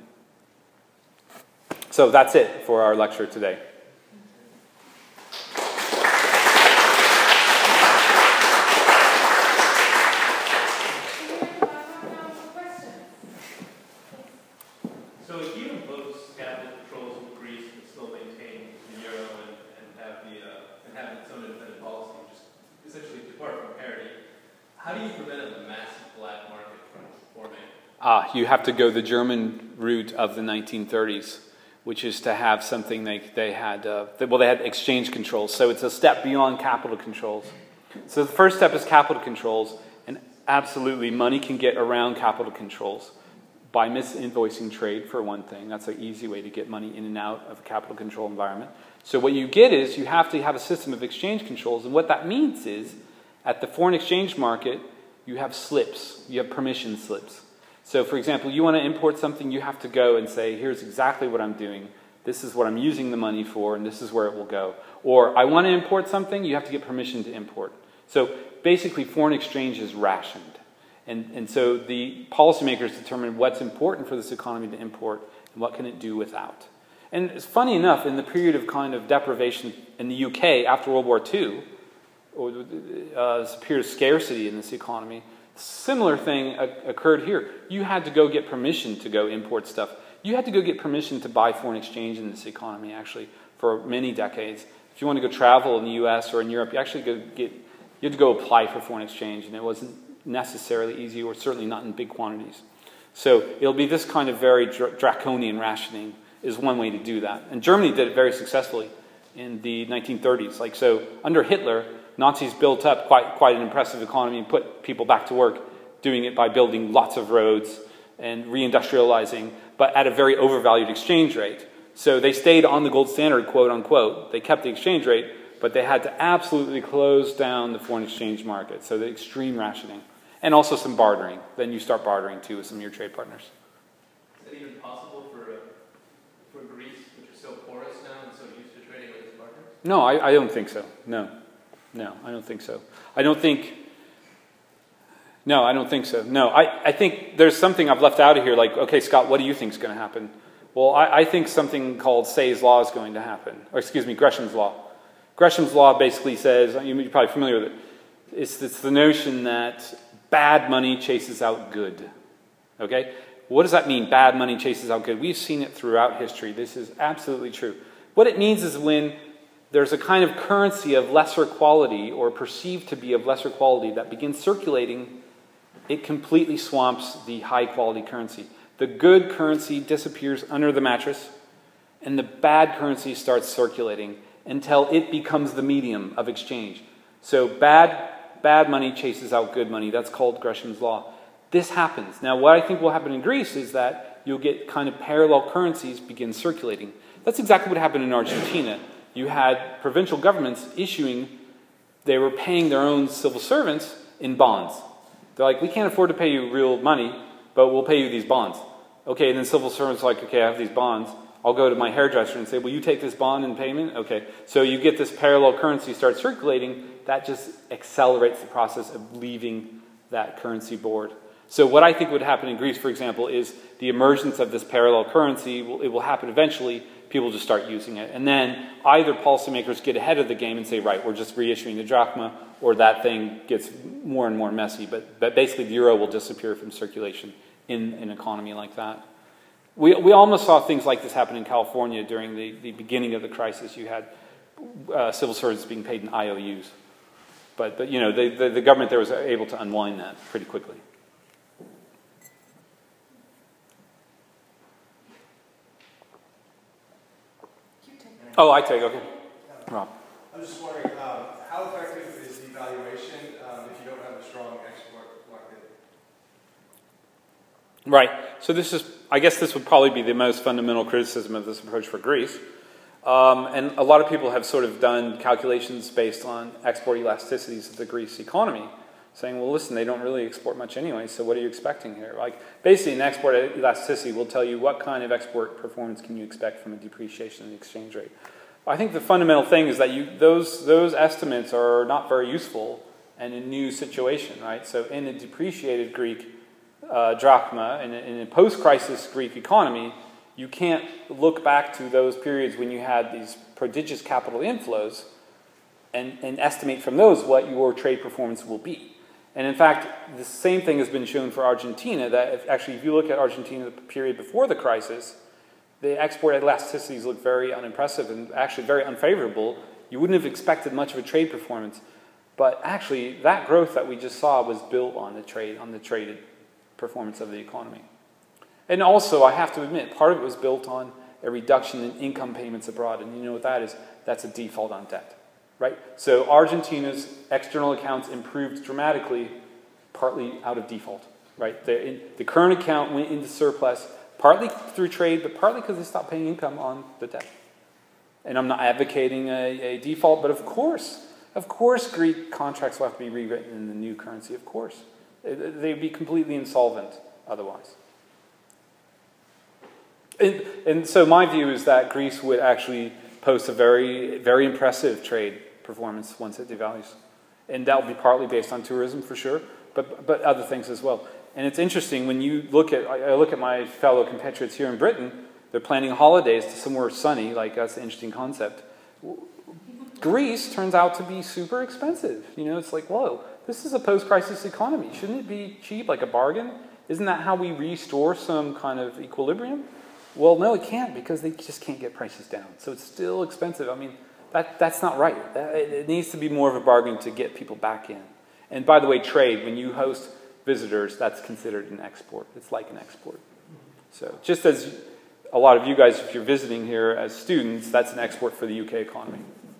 So that's it for our lecture today. So if you impose capital controls in Greece but still maintain the euro and have some independent policy, just essentially depart from parity, how do you prevent a massive black market from forming? You have to go the German route of the 1930s, which is to have something they had exchange controls. So it's a step beyond capital controls. So the first step is capital controls, and absolutely money can get around capital controls by misinvoicing trade, for one thing. That's an easy way to get money in and out of a capital control environment. So what you get is you have to have a system of exchange controls, and what that means is at the foreign exchange market, you have slips, you have permission slips. So for example, you want to import something, you have to go and say, here's exactly what I'm doing, this is what I'm using the money for, and this is where it will go. Or I want to import something, you have to get permission to import. So basically foreign exchange is rationed. And so the policymakers determine what's important for this economy to import and what can it do without. And it's funny enough, in the period of kind of deprivation in the UK after World War II, or this period of scarcity in this economy, similar thing occurred here. You had to go get permission to go import stuff. You had to go get permission to buy foreign exchange in this economy, actually, for many decades. If you want to go travel in the US or in Europe, you actually you had to go apply for foreign exchange, and it wasn't necessarily easy, or certainly not in big quantities. So it'll be this kind of very draconian rationing is one way to do that. And Germany did it very successfully in the 1930s. So under Hitler, Nazis built up quite an impressive economy and put people back to work, doing it by building lots of roads and reindustrializing, but at a very overvalued exchange rate. So they stayed on the gold standard, quote unquote. They kept the exchange rate, but they had to absolutely close down the foreign exchange market. So the extreme rationing. And also some bartering. Then you start bartering too with some of your trade partners. Is it even possible for Greece, which is so porous now and so used to trading with its partners? No, I don't think so. No, I don't think so. I don't think so. No, I think there's something I've left out of here, like, okay, Scott, what do you think is going to happen? Well, I think something called Say's Law is going to happen. Or excuse me, Gresham's Law. Gresham's Law basically says, you're probably familiar with it, it's the notion that bad money chases out good. Okay? What does that mean, bad money chases out good? We've seen it throughout history. This is absolutely true. What it means is when there's a kind of currency of lesser quality, or perceived to be of lesser quality, that begins circulating. It completely swamps the high-quality currency. The good currency disappears under the mattress, and the bad currency starts circulating until it becomes the medium of exchange. So bad money chases out good money. That's called Gresham's law. This happens. Now, what I think will happen in Greece is that you'll get kind of parallel currencies begin circulating. That's exactly what happened in Argentina. You had provincial governments they were paying their own civil servants in bonds. They're like, we can't afford to pay you real money, but we'll pay you these bonds. Okay, and then civil servants are like, okay, I have these bonds. I'll go to my hairdresser and say, will you take this bond in payment? Okay, so you get this parallel currency start circulating. That just accelerates the process of leaving that currency board. So what I think would happen in Greece, for example, is the emergence of this parallel currency. It will happen eventually. People just start using it. And then either policymakers get ahead of the game and say, right, we're just reissuing the drachma, or that thing gets more and more messy. But basically the euro will disappear from circulation in an economy like that. We almost saw things like this happen in California during the beginning of the crisis. You had civil servants being paid in IOUs. But the government there was able to unwind that pretty quickly. Oh, I take, okay. Rob. I'm just wondering, how effective is devaluation if you don't have a strong export market? Right. So I guess this would probably be the most fundamental criticism of this approach for Greece. And a lot of people have sort of done calculations based on export elasticities of the Greece economy, saying, well, listen, they don't really export much anyway, so what are you expecting here? Like, basically, an export elasticity will tell you what kind of export performance can you expect from a depreciation in the exchange rate. I think the fundamental thing is that those estimates are not very useful in a new situation, right? So in a depreciated Greek drachma, in a post-crisis Greek economy, you can't look back to those periods when you had these prodigious capital inflows and estimate from those what your trade performance will be. And in fact, the same thing has been shown for Argentina, that if you look at Argentina the period before the crisis, the export elasticities look very unimpressive and actually very unfavorable. You wouldn't have expected much of a trade performance. But actually, that growth that we just saw was built on the traded performance of the economy. And also, I have to admit, part of it was built on a reduction in income payments abroad. And you know what that is? That's a default on debt. Right? So Argentina's external accounts improved dramatically, partly out of default. Right? The current account went into surplus, partly through trade, but partly because they stopped paying income on the debt. And I'm not advocating a default, but of course, Greek contracts will have to be rewritten in the new currency, of course. They'd be completely insolvent otherwise. And so my view is that Greece would actually post a very, very impressive trade performance once it devalues. And that will be partly based on tourism for sure, but other things as well. And it's interesting when you I look at my fellow compatriots here in Britain, they're planning holidays to somewhere sunny, like that's an interesting concept. Greece turns out to be super expensive. It's like, whoa, this is a post-crisis economy. Shouldn't it be cheap, like a bargain? Isn't that how we restore some kind of equilibrium? Well, no, it can't, because they just can't get prices down. So it's still expensive. I mean, that's not right. It needs to be more of a bargain to get people back in. And by the way, trade, when you host visitors, that's considered an export. It's like an export. So just as a lot of you guys, if you're visiting here as students, that's an export for the UK economy.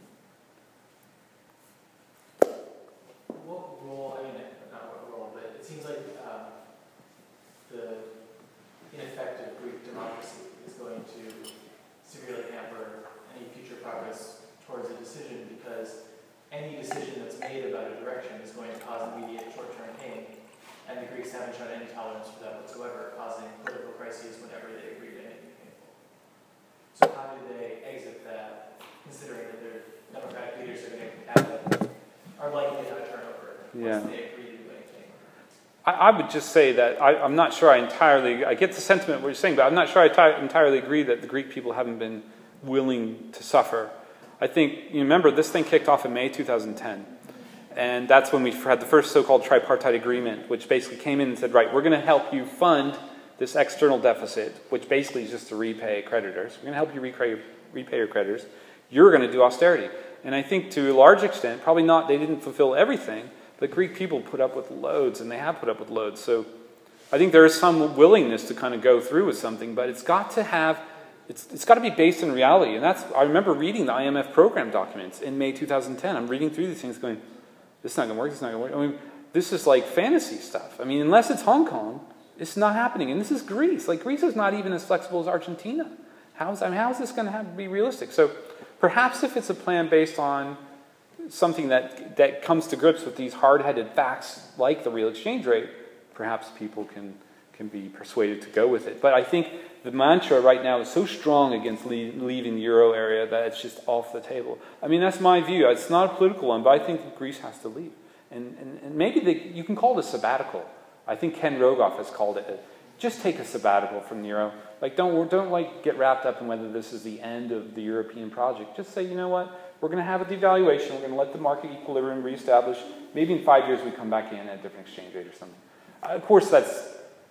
What role, not what role, but it seems like the ineffective Greek democracy is going to severely hamper any future progress towards a decision, because any decision that's made about a direction is going to cause immediate short-term pain, and the Greeks haven't shown any tolerance for that whatsoever, causing political crises whenever they agree to anything painful. So how do they exit that, considering that their democratic leaders are likely to have a turnover once they agree to do anything? I would just say that I'm not sure I get the sentiment what you're saying, but I'm not sure I entirely agree that the Greek people haven't been willing to suffer. I think, you remember, this thing kicked off in May 2010. And that's when we had the first so-called tripartite agreement, which basically came in and said, right, we're going to help you fund this external deficit, which basically is just to repay creditors. We're going to help you repay your creditors. you're going to do austerity. And I think to a large extent, probably not, they didn't fulfill everything, but Greek people put up with loads, and they have put up with loads. So I think there is some willingness to kind of go through with something, but it's got to have, it's got to be based in reality. And that's, I remember reading the IMF program documents in May 2010. I'm reading through these things going, this is not going to work, this is not going to work. I mean, this is like fantasy stuff. I mean, unless it's Hong Kong, it's not happening. And this is Greece. Like, Greece is not even as flexible as Argentina. How is this going to be realistic? So perhaps if it's a plan based on something that comes to grips with these hard-headed facts like the real exchange rate, perhaps people can be persuaded to go with it. But I think the mantra right now is so strong against leaving the euro area that it's just off the table. I mean, that's my view. It's not a political one, but I think Greece has to leave. And maybe you can call it a sabbatical. I think Ken Rogoff has called it. Just take a sabbatical from the euro. Like, don't like get wrapped up in whether this is the end of the European project. Just say, you know what? We're going to have a devaluation. We're going to let the market equilibrium reestablish. Maybe in 5 years we come back in at a different exchange rate or something. Of course, that's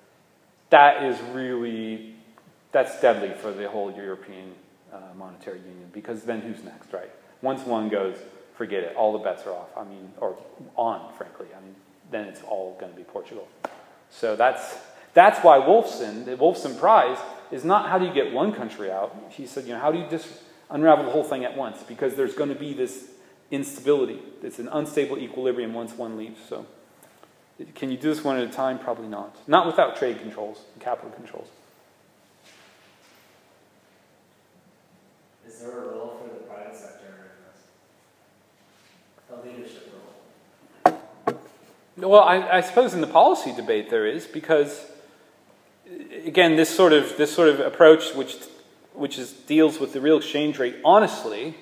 deadly for the whole European monetary union, because then who's next, right? Once one goes, forget it. All the bets are off. I mean, or on, frankly. I mean, then it's all going to be Portugal. So that's why Wolfson, the Wolfson Prize, is not how do you get one country out. He said, you know, how do you just unravel the whole thing at once? Because there's going to be this instability. It's an unstable equilibrium once one leaves. So can you do this one at a time? Probably not. Not without trade controls and capital controls. Is there a role for the private sector in this? A leadership role? Well, I suppose in the policy debate there is, because again, this sort of approach, which deals with the real exchange rate, honestly,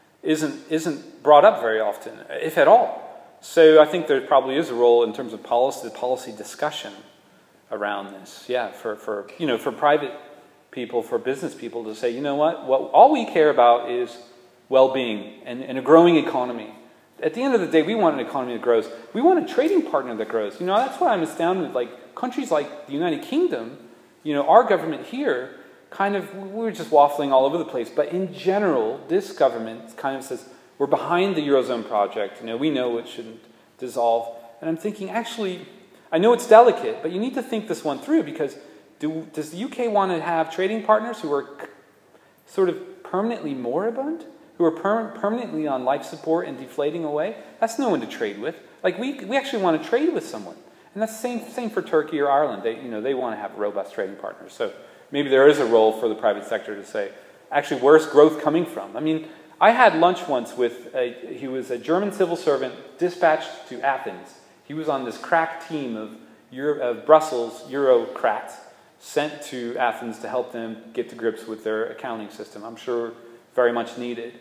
isn't brought up very often, if at all. So I think there probably is a role in terms of policy discussion around this. Yeah, for private people, for business people to say, you know what all we care about is well-being and a growing economy. At the end of the day, we want an economy that grows. We want a trading partner that grows. You know, that's why I'm astounded. Like, countries like the United Kingdom, you know, our government here, we're just waffling all over the place. But in general, this government kind of says, we're behind the Eurozone project. You know, we know it shouldn't dissolve. And I'm thinking, actually, I know it's delicate, but you need to think this one through, because does the UK want to have trading partners who are sort of permanently moribund? Who are permanently on life support and deflating away? That's no one to trade with. Like, we actually want to trade with someone. And that's the same for Turkey or Ireland. They want to have robust trading partners. So maybe there is a role for the private sector to say, actually, where's growth coming from? I mean, I had lunch once with he was a German civil servant dispatched to Athens. He was on this crack team of Brussels Eurocrats sent to Athens to help them get to grips with their accounting system. I'm sure very much needed.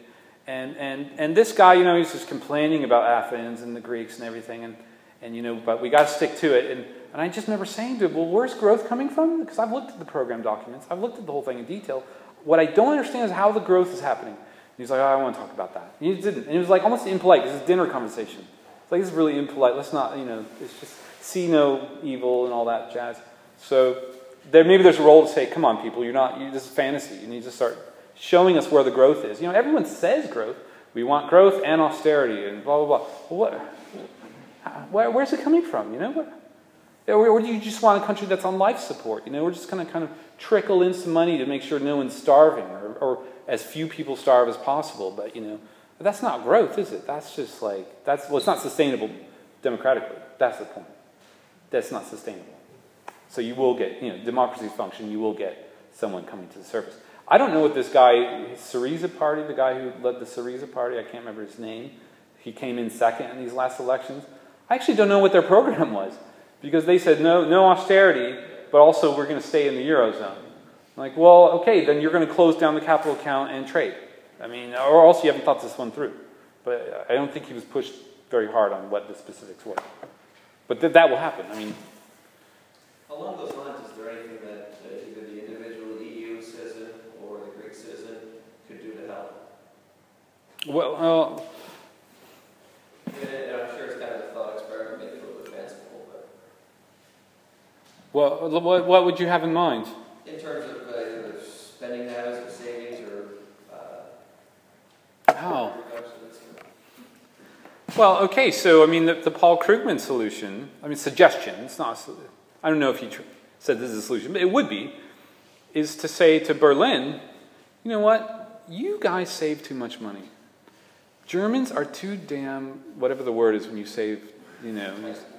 And this guy, you know, he's just complaining about Athens and the Greeks and everything, and you know, but we got to stick to it. And I just remember saying to him, well, where's growth coming from? Because I've looked at the program documents. I've looked at the whole thing in detail. What I don't understand is how the growth is happening. And he's like, oh, I don't want to talk about that. And he didn't. And it was like almost impolite. This is a dinner conversation. It's like, this is really impolite. Let's not, you know, it's just see no evil and all that jazz. So maybe there's a role to say, come on, people, this is fantasy. You need to start showing us where the growth is. You know, everyone says growth. We want growth and austerity and blah, blah, blah. Well, where's it coming from? You know, or do you just want a country that's on life support? You know, we're just going to kind of trickle in some money to make sure no one's starving, or as few people starve as possible. But, you know, that's not growth, is it? That's just like, it's not sustainable democratically. That's the point. That's not sustainable. So you will get, you know, democracy's function, you will get someone coming to the surface. I don't know what this guy, Syriza Party, the guy who led the Syriza Party, I can't remember his name. He came in second in these last elections. I actually don't know what their program was, because they said no austerity, but also we're going to stay in the Eurozone. I'm like, well, okay, then you're going to close down the capital account and trade. I mean, or else you haven't thought this one through. But I don't think he was pushed very hard on what the specifics were. But that will happen. I mean, along those lines, is there anything that either the individual EU citizen or the Greek citizen could do to help? Well, and I'm sure it's kind of a thought experiment, maybe a little bit fanciful, but... Well, what would you have in mind? In terms of either spending habits or savings or Well, okay, so I mean, the Paul Krugman solution, I mean, suggestion, it's not, I don't know if he said this is a solution, but it would be, is to say to Berlin, you know what, you guys save too much money. Germans are too damn, whatever the word is when you save, you know,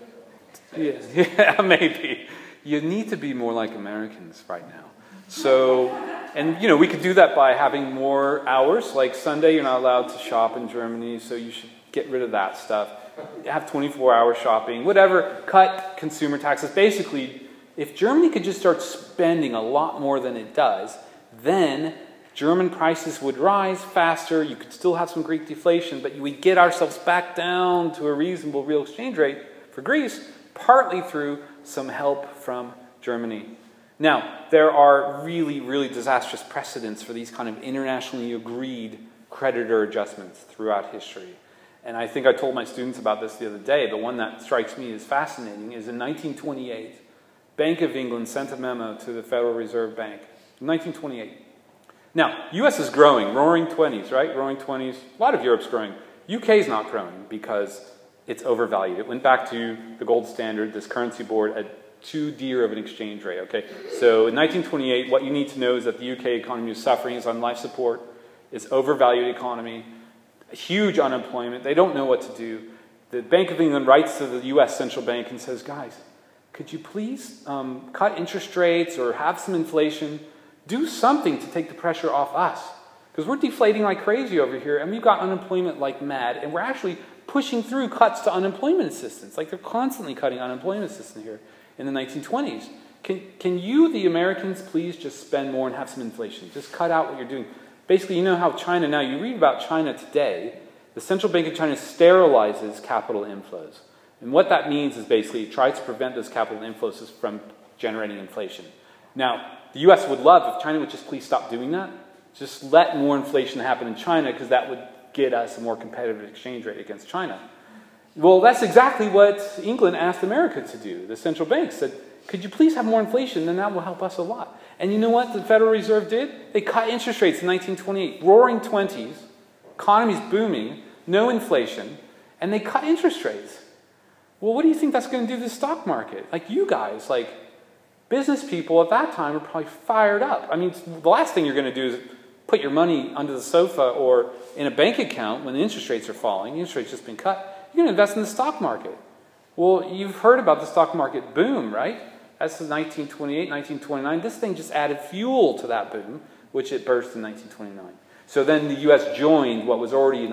yeah, maybe. You need to be more like Americans right now. So, and you know, we could do that by having more hours, like Sunday you're not allowed to shop in Germany, so you should get rid of that stuff. Have 24-hour shopping, whatever. Cut consumer taxes. Basically, if Germany could just start spending a lot more than it does, then German prices would rise faster. You could still have some Greek deflation, but you would get ourselves back down to a reasonable real exchange rate for Greece, partly through some help from Germany. Now, there are really, really disastrous precedents for these kind of internationally agreed creditor adjustments throughout history. And I think I told my students about this the other day. The one that strikes me as fascinating is in 1928, Bank of England sent a memo to the Federal Reserve Bank. In 1928. Now, US is growing, roaring 20s, right? Roaring 20s. A lot of Europe's growing. UK's not growing because it's overvalued. It went back to the gold standard, this currency board, at too dear of an exchange rate, okay? So in 1928, what you need to know is that the UK economy is suffering, is on life support, it's overvalued economy, huge unemployment, they don't know what to do. The Bank of England writes to the US central bank and says, guys, could you please cut interest rates or have some inflation? Do something to take the pressure off us. Because we're deflating like crazy over here, and we've got unemployment like mad, and we're actually pushing through cuts to unemployment assistance. Like they're constantly cutting unemployment assistance here in the 1920s. Can you, the Americans, please just spend more and have some inflation? Just cut out what you're doing. Basically, you know how China now, you read about China today, the central bank of China sterilizes capital inflows. And what that means is basically it tries to prevent those capital inflows from generating inflation. Now, the US would love if China would just please stop doing that. Just let more inflation happen in China because that would get us a more competitive exchange rate against China. Well, that's exactly what England asked America to do. The central bank said, could you please have more inflation? Then that will help us a lot. And you know what the Federal Reserve did? They cut interest rates in 1928. Roaring 20s, economy's booming, no inflation, and they cut interest rates. Well, what do you think that's going to do to the stock market? Like you guys, like business people at that time were probably fired up. I mean, the last thing you're going to do is put your money under the sofa or in a bank account when the interest rates are falling. The interest rate's just been cut. You're going to invest in the stock market. Well, you've heard about the stock market boom, right? That's 1928, 1929. This thing just added fuel to that boom, which it burst in 1929. So then the U.S. joined what was already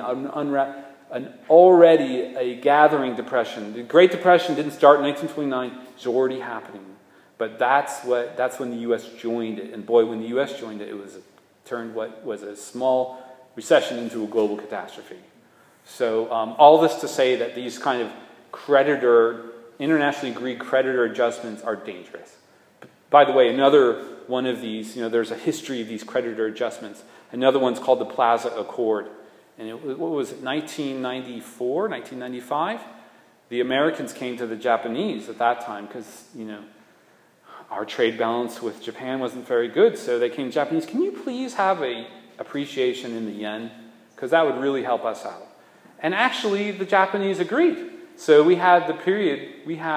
already a gathering depression. The Great Depression didn't start in 1929. It's already happening. But that's when the U.S. joined it. And boy, when the U.S. joined it, it was turned what was a small recession into a global catastrophe. So all this to say that these kind of internationally agreed creditor adjustments are dangerous. By the way, another one of these, there's a history of these creditor adjustments. Another one's called the Plaza Accord. And what was it, 1994, 1995? The Americans came to the Japanese at that time because, our trade balance with Japan wasn't very good. So they came to the Japanese, can you please have an appreciation in the yen? Because that would really help us out. And actually, the Japanese agreed. So we had the period,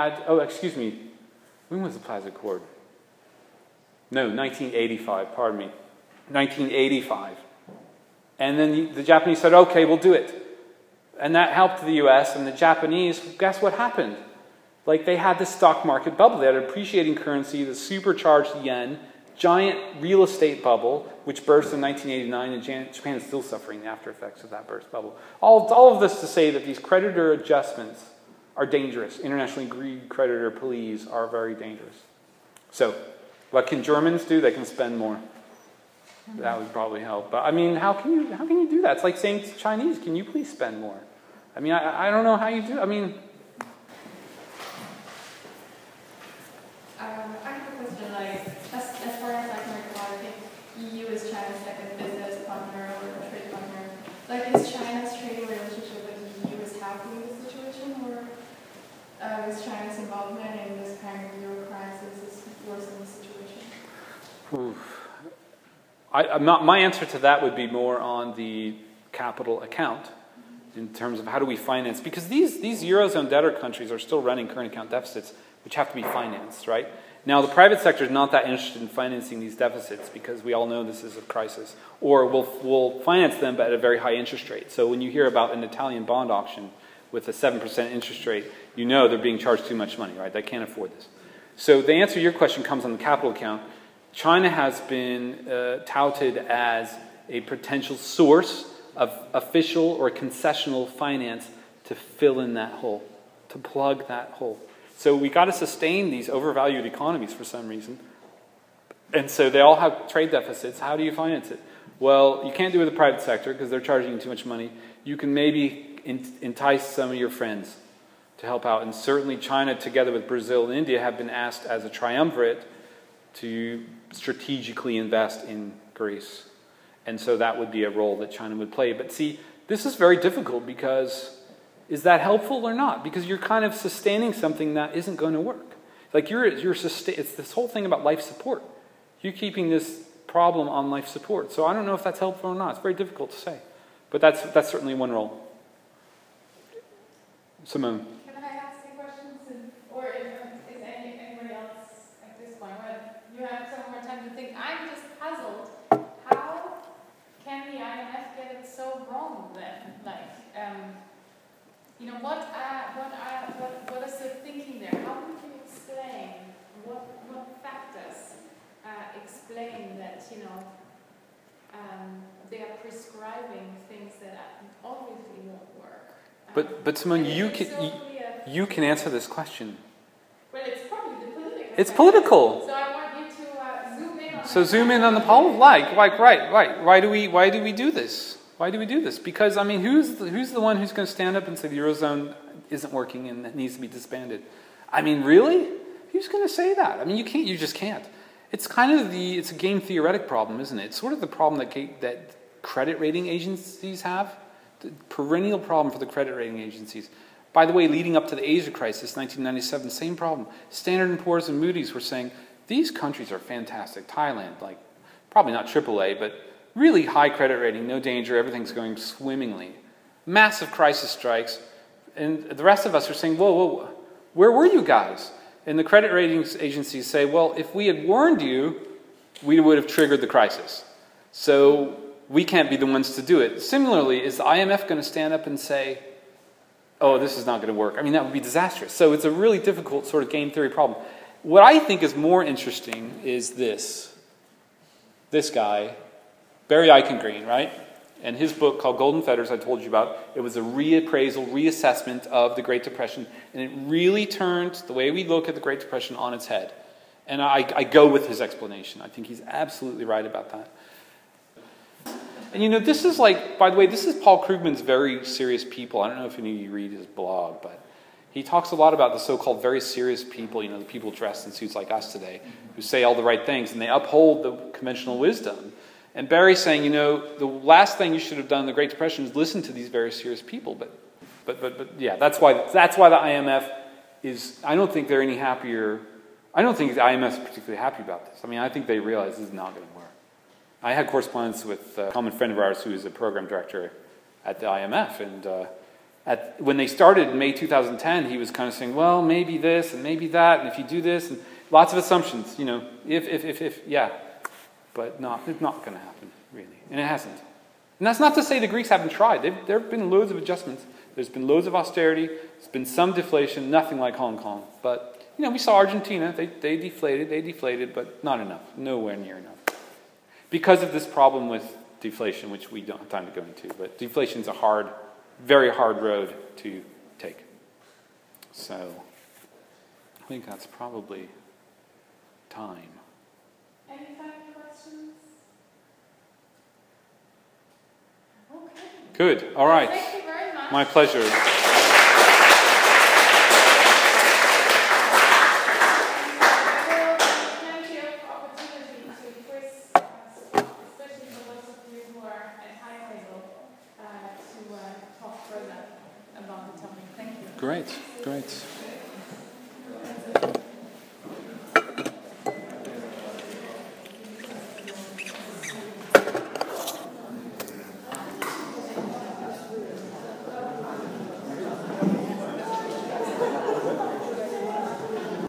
when was the Plaza Accord? No, 1985, pardon me. 1985. And then the Japanese said, okay, we'll do it. And that helped the US, and the Japanese, guess what happened? Like they had this stock market bubble. They had an appreciating currency, the supercharged yen, giant real estate bubble, which burst in 1989, and Japan is still suffering the after effects of that burst bubble. All of this to say that these creditor adjustments are dangerous. Internationally agreed creditor pleas are very dangerous. So, what can Germans do? They can spend more. That would probably help. But I mean, how can you do that? It's like saying to Chinese, can you please spend more? I mean, I don't know how you do. I mean, I have a question. Like, as far as I can recall, I think EU is China's second business partner or trade partner. Like, is China's trading relationship with the EU is helping the situation, or is China's involvement in this kind of euro crisis worsening the situation? My answer to that would be more on the capital account. in terms of how do we finance, because these Eurozone debtor countries are still running current account deficits, which have to be financed, right? Now, the private sector is not that interested in financing these deficits because we all know this is a crisis. Or we'll finance them, but at a very high interest rate. So when you hear about an Italian bond auction with a 7% interest rate, you know they're being charged too much money, right? They can't afford this. So the answer to your question comes on the capital account. China has been touted as a potential source of official or concessional finance to fill in that hole, to plug that hole. So we got to sustain these overvalued economies for some reason. And so they all have trade deficits. How do you finance it? Well, you can't do it with the private sector because they're charging you too much money. You can maybe entice some of your friends to help out. And certainly China, together with Brazil and India, have been asked as a triumvirate to strategically invest in Greece. And so that would be a role that China would play. But see, this is very difficult because is that helpful or not? Because you're kind of sustaining something that isn't going to work. Like it's this whole thing about life support. You're keeping this problem on life support. So I don't know if that's helpful or not. It's very difficult to say. But that's certainly one role. Simone. Can I ask you questions? Or is anybody else at this point? When you have some more time to think. I'm just puzzled. How can the IMF get it so wrong then? Like, what is the thinking there? How would you explain what factors explain that they are prescribing things that obviously won't work? But Simone, you can answer this question. Well, it's probably the political. It's political. So I want you to zoom in on. So zoom in on the problem. Right. Why do we do this? Why do we do this? Because I mean, who's the one who's going to stand up and say the Eurozone isn't working and it needs to be disbanded? I mean, really? Who's going to say that? I mean, you can't. You just can't. It's kind of it's a game theoretic problem, isn't it? It's sort of the problem that credit rating agencies have. The perennial problem for the credit rating agencies. By the way, leading up to the Asia crisis, 1997, same problem. Standard & Poor's and Moody's were saying, these countries are fantastic. Thailand, like, probably not AAA, but really high credit rating, no danger, everything's going swimmingly. Massive crisis strikes, and the rest of us are saying, whoa, where were you guys? And the credit ratings agencies say, well, if we had warned you, we would have triggered the crisis. So we can't be the ones to do it. Similarly, is the IMF going to stand up and say, oh, this is not going to work? I mean, that would be disastrous. So it's a really difficult sort of game theory problem. What I think is more interesting is this guy, Barry Eichengreen, right? And his book called Golden Fetters, I told you about, it was a reappraisal, reassessment of the Great Depression, and it really turned the way we look at the Great Depression on its head. And I go with his explanation. I think he's absolutely right about that. And this is like, by the way, this is Paul Krugman's Very Serious People. I don't know if any of you read his blog, but he talks a lot about the so-called very serious people, the people dressed in suits like us today, who say all the right things, and they uphold the conventional wisdom. And Barry's saying, the last thing you should have done in the Great Depression is listen to these very serious people. But yeah, that's why the IMF is, I don't think they're any happier. I don't think the IMF is particularly happy about this. I mean, I think they realize this is not going to work. I had correspondence with a common friend of ours who is a program director at the IMF, and when they started in May 2010, he was kind of saying, well, maybe this and maybe that, and if you do this, and lots of assumptions, if, yeah. But it's not going to happen, really. And it hasn't. And that's not to say the Greeks haven't tried. There have been loads of adjustments. There's been loads of austerity. There's been some deflation, nothing like Hong Kong. But, we saw Argentina. They deflated, but not enough. Nowhere near enough. Because of this problem with deflation, which we don't have time to go into. But deflation is a very hard road to take. So, I think that's probably time. Any final questions? Okay. Good. All right. Thank you very much. My pleasure. I will have plenty of opportunity to quiz, especially for those of you who are at high level, to talk further about the topic. Thank you. Great.